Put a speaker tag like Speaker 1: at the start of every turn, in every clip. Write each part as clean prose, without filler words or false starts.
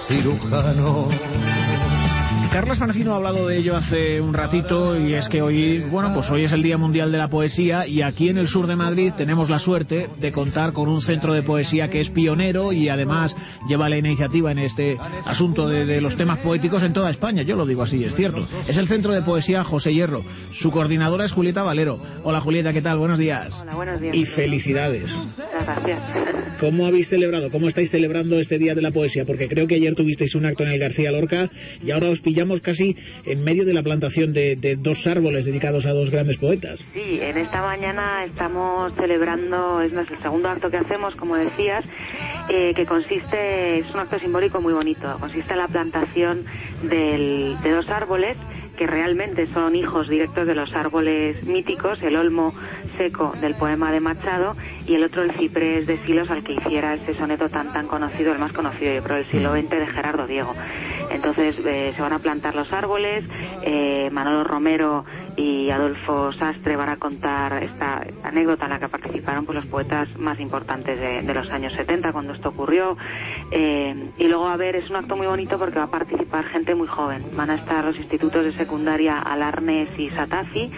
Speaker 1: cirujano.
Speaker 2: Carlos Francino ha hablado de ello hace un ratito, y es que hoy, pues hoy es el Día Mundial de la Poesía, y aquí en el sur de Madrid tenemos la suerte de contar con un centro de poesía que es pionero y además lleva la iniciativa en este asunto de los temas poéticos en toda España. Yo lo digo así, es cierto. Es el Centro de Poesía José Hierro. Su coordinadora es Julieta Valero. Hola Julieta, ¿qué tal? Buenos días.
Speaker 3: Hola, buenos días.
Speaker 2: Y felicidades.
Speaker 3: Gracias.
Speaker 2: ¿Cómo habéis celebrado? ¿Cómo estáis celebrando este Día de la Poesía? Porque creo que ayer tuvisteis un acto en el García Lorca y ahora os pillamos casi en medio de la plantación de dos árboles dedicados a dos grandes poetas.
Speaker 3: Sí, en esta mañana estamos celebrando, es el segundo acto que hacemos, como decías, que consiste, es un acto simbólico muy bonito, consiste en la plantación de dos árboles que realmente son hijos directos de los árboles míticos, el olmo seco del poema de Machado y el otro el ciprés de Silos, al que hiciera ese soneto tan conocido, el más conocido yo creo del siglo XX, de Gerardo Diego. Entonces se van a plantar los árboles, Manolo Romero y Adolfo Sastre van a contar esta anécdota en la que participaron pues los poetas más importantes de los años 70 cuando esto ocurrió, y luego es un acto muy bonito porque va a participar gente muy joven. Van a estar los institutos de secundaria Alarnes y Satafi,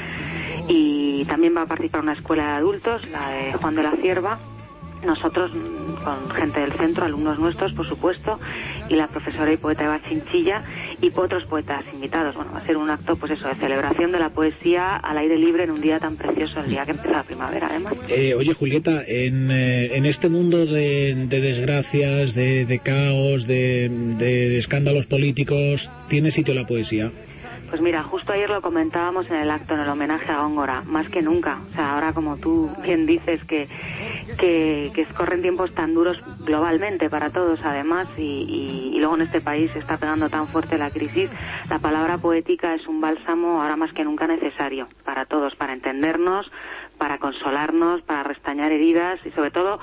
Speaker 3: y también va a participar una escuela de adultos, la de Juan de la Cierva, nosotros con gente del centro, alumnos nuestros por supuesto, y la profesora y poeta Eva Chinchilla y otros poetas invitados. Bueno, va a ser un acto pues eso, de celebración de la poesía al aire libre en un día tan precioso, el día que empieza la primavera además.
Speaker 2: Oye Julieta, en este mundo de desgracias, de caos, de escándalos políticos, ¿tiene sitio la poesía?
Speaker 3: Pues mira, justo ayer lo comentábamos en el acto, en el homenaje a Góngora, más que nunca. O sea, ahora como tú bien dices que corren tiempos tan duros globalmente para todos además, y luego en este país se está pegando tan fuerte la crisis, la palabra poética es un bálsamo ahora más que nunca necesario para todos, para entendernos, para consolarnos, para restañar heridas y sobre todo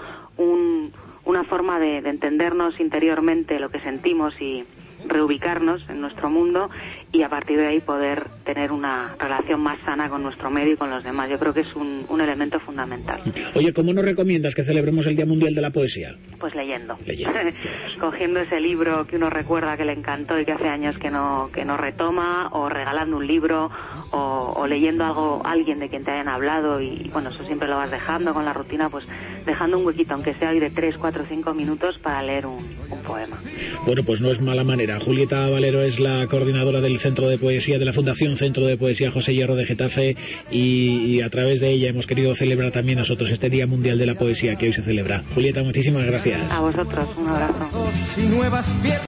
Speaker 3: una forma de entendernos interiormente lo que sentimos y reubicarnos en nuestro mundo, y a partir de ahí poder tener una relación más sana con nuestro medio y con los demás. Yo creo que es un elemento fundamental.
Speaker 2: Oye, ¿cómo nos recomiendas que celebremos el Día Mundial de la Poesía?
Speaker 3: Pues leyendo. Cogiendo ese libro que uno recuerda que le encantó y que hace años que no retoma, o regalando un libro, o leyendo alguien de quien te hayan hablado, y bueno, eso siempre lo vas dejando con la rutina, pues dejando un huequito, aunque sea hoy de 3, 4, 5 minutos para leer un poema.
Speaker 2: Bueno, pues no es mala manera. Julieta Valero es la coordinadora del Centro de Poesía de la Fundación Centro de Poesía José Hierro de Getafe, y a través de ella hemos querido celebrar también nosotros este Día Mundial de la Poesía que hoy se celebra. Julieta, muchísimas gracias.
Speaker 3: A vosotros, un abrazo.